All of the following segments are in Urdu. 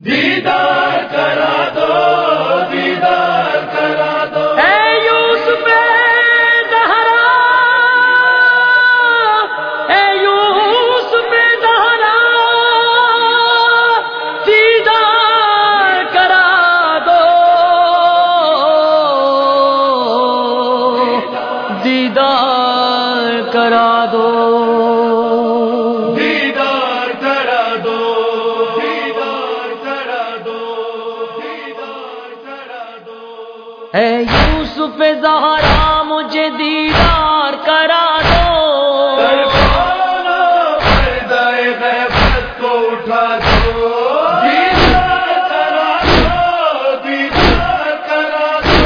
دیدار کرا دو، دیدار کرا دو، اے یوسف زہرا، اے یوسف زہرا، دیدار کرا دو، دیدار کرا دو، دیدار کرا دو، دیدار کرا دو، دیدار کرا دو، اے یوسف زہرا مجھے دیدار کرا دو، دربانہ پردہ غیبت کو اٹھا دو، دیدار کرا دو، دیدار کرا دو،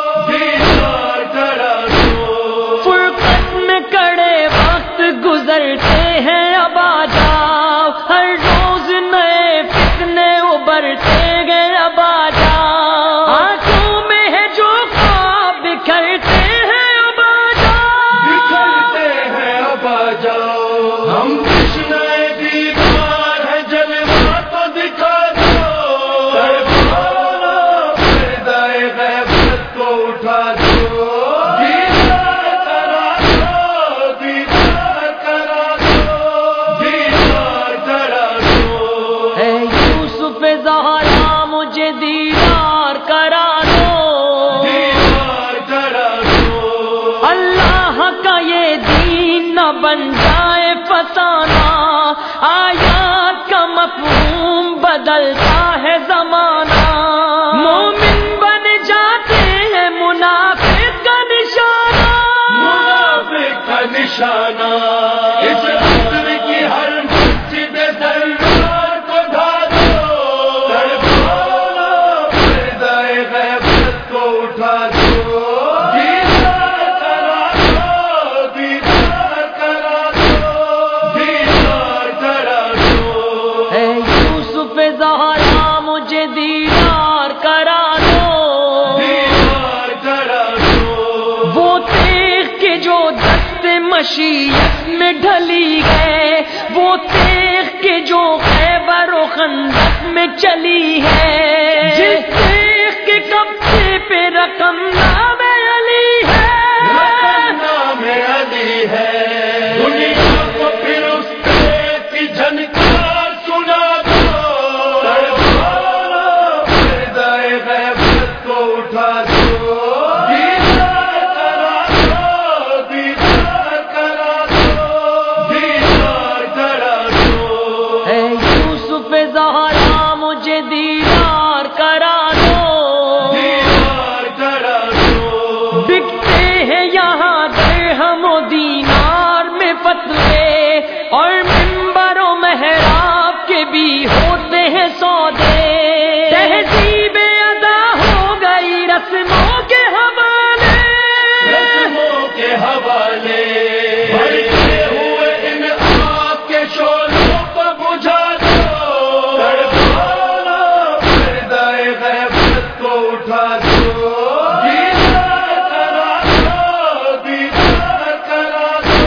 دیدار کرا دو، فرقت میں کڑے وقت گزرتے ہیں اب آ جاؤ، ہر روز نئے فتنے ابھرتے گئے اب آ جاؤ، آنکھوں میں ہے جو خواب بکھرتے ہیں اب آ جاؤ، بکھرتے ہیں اب آ جاؤ، ہم تشنہ دیدار ہے جلوہ تو دکھا دو، دربانہ پردہ غیبت کو اٹھا دو، دیدار کرا دو، دیدار کرا دو، دیدار کرا دو، اے یوسف زہرا مجھے دیدار کرا دو، دیدار کرا دو، اللہ کا یہ دین نہ بن جائے فسانہ، آیات کا مفہوم بدلتا ہے زمانہ، مومن بن جاتے ہیں منافق کا نشانہ، منافق کا نشانہ، اس عصر کی ہر مسجد دربار کو ڈھا دو، دربانہ پردہ غیبت کو اٹھا دو، دیدار کرا دو، دیدار کرا دو، دیدار کرا دو، اے یوسف زہرا مجھے دیدار کرا دو، دیدار کرا دو، وہ تیغ کے جو دست مشیت میں ڈھلی ہے، وہ تیغ کے جو خیبر و خندق میں چلی ہے، جس تیغ کے قبضے پہ رقم نام علی ہے، نام علی ہے، دنیا کو پھر اس تیغ کی جھنکار سنا دو، دربانہ پردہ غیبت کو اٹھا دو، دیدار کرا دو، دیدار کرا دو، دیدار کرا دو، اے یوسف زہرا مجھے دیدار کرا دو، دیدار کرا دو، بکتے ہیں یہاں درہم و دینار میں فتوے، اور منبر و محراب کے بھی ہوتے ہیں سودے، تہذیب ادا ہو گئی رسموں کے حوالے، رسموں کے حوالے، بڑھتے ہوئے ان آگ کے شعلوں کو بجھا دو، دربانہ پردہ غیبت کو اٹھا دو، دیدار کرا دو، دیدار کرا دو،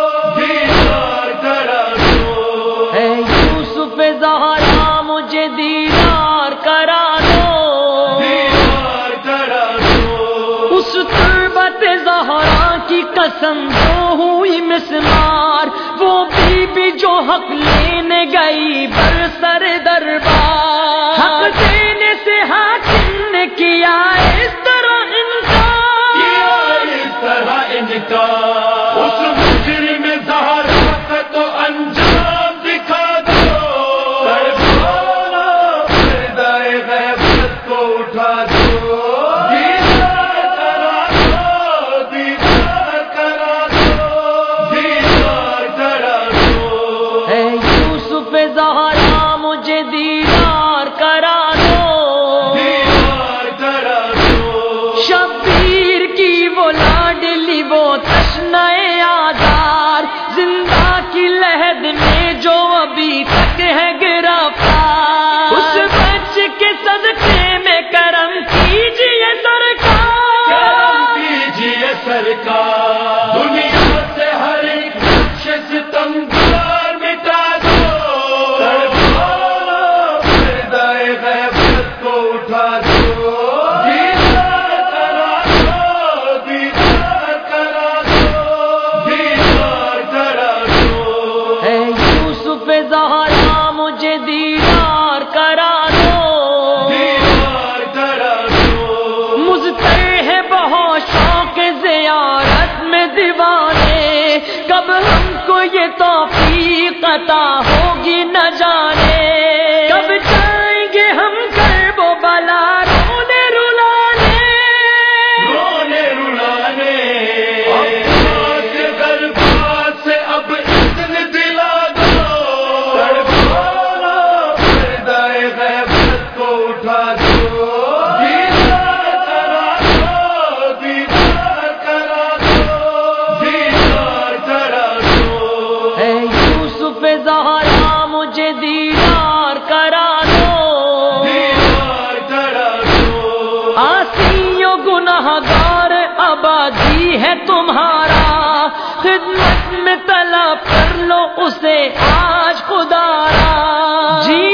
دیدار کرا دو، اے یوسف زہرا مجھے دیدار کرا دو، دیدار کرا دو، اس تربت زہرا کی قسم جو ہوئی مسمار، وہ بی جو حق لینے گئی برسر دربار، حق دینے سے حاکم نے کیا اس طرح کیا انکار، اس طرح انکار، اس مجرم زہرا کا تو انجام دکھا دو، دربانہ پردہ غیبت کو اٹھا دو، دیدار کرا دو، دیدار کرا دو، دیدار کرا دو، اے یوسف زہرا باقی ہے تمہارا، خدمت میں طلب کر لو اسے آج خدا را، جی